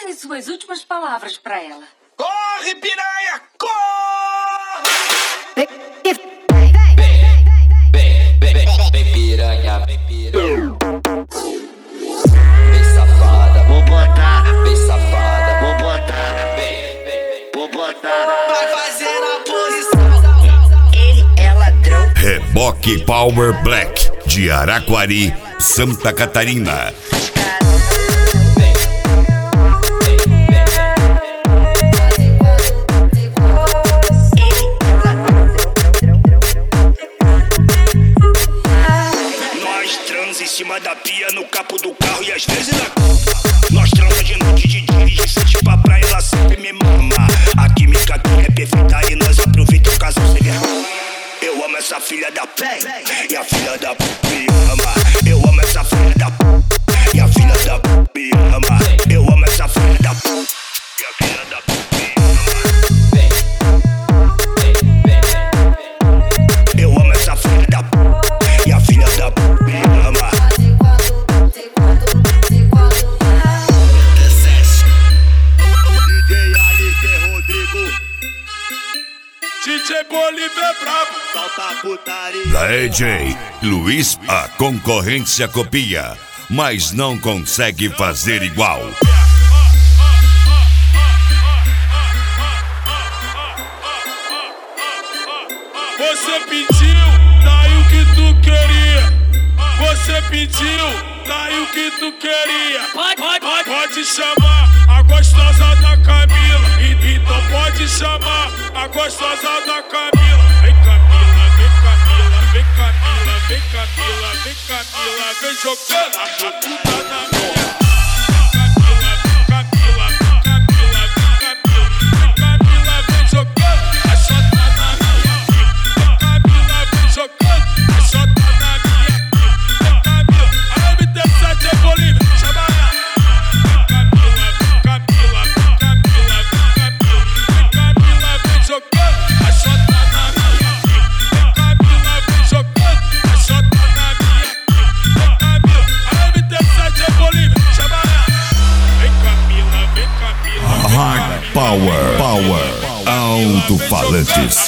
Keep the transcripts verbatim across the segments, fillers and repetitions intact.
Dê suas últimas palavras pra ela. Corre, piranha! Corre! Vem, piranha, vem piranha. Vem safada, vou botar. Vem safada, vou botar. Vem, vem, vou botar. Vai fazer a posição. Ele é ladrão. Reboque Power Black de Araquari, Santa Catarina. Em cima da pia, no capo do carro e às vezes na copa. Nós transa de noite, de dia e de frente pra praia, ela sempre me mama. A química aqui é perfeita e nós aproveita o caso sem vergonha. Eu amo essa filha da p e a filha da p me ama. Eu amo essa filha da p e a filha da p me ama. Eu amo essa filha da p e a filha da p me ama. Eu amo essa filha da p e a filha da p me ama. D J Bolívia é brabo, solta a putaria. D J Luiz, a concorrência copia, mas não consegue fazer igual. Você pediu, daí o que tu queria. Você pediu, daí o que tu queria. Pode, pode, pode, pode chamar a gostosa da Camila. E, então pode chamar a gostosa da Camila. Vem Camila, vem Camila, vem Camila, vem Camila, vem Camila, vem jogando a puta na minha. Camila, vem Camila, vem Camila, vem Camila, vem Camila, vem jogando a chota na minha. Vem Camila, vem jogando a chota na minha. Vem Camila, a M T sete é Bolívia, chama ela. Vem Camila, vem Camila, vem Camila, vem Camila, vem Camila, vem jogando a chota na minha. Vem Camila, vem jogando a chota na minha. Vem Camila, a M T sete é Bolívia, chama ela. Vem Camila, vem Camila, vem Hard Power, Power, alto-falantes.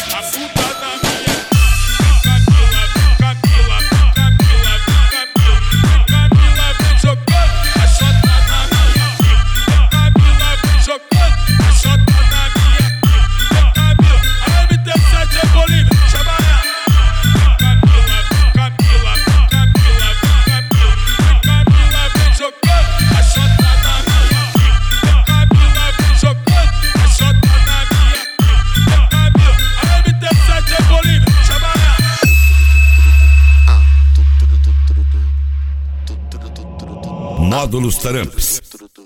Módulos Taramps.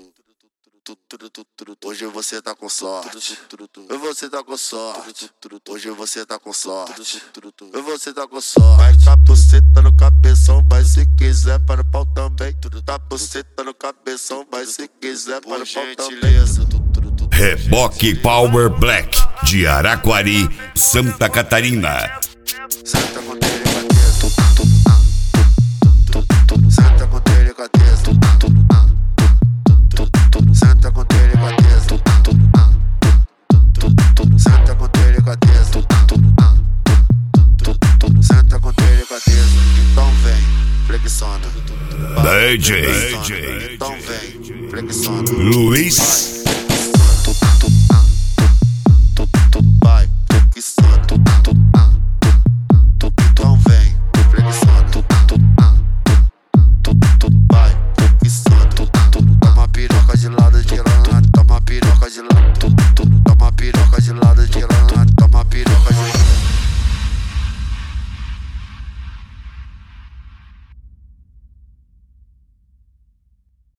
Hoje você tá com sorte. Hoje você tá com sorte. Hoje você tá com sorte. Hoje você tá com sorte. Vai tá buceta no cabeção, mas se quiser para o pau também. Tá buceta no cabeção, mas se quiser para o pau também. Reboque Power Black de Araquari, Santa Catarina. Senta com delicadeza. Senta com delicadeza. Senta com delicadeza. Senta com delicadeza. Senta com delicadeza. Então vem, flexiona. D J Então vem, flexiona. Luiz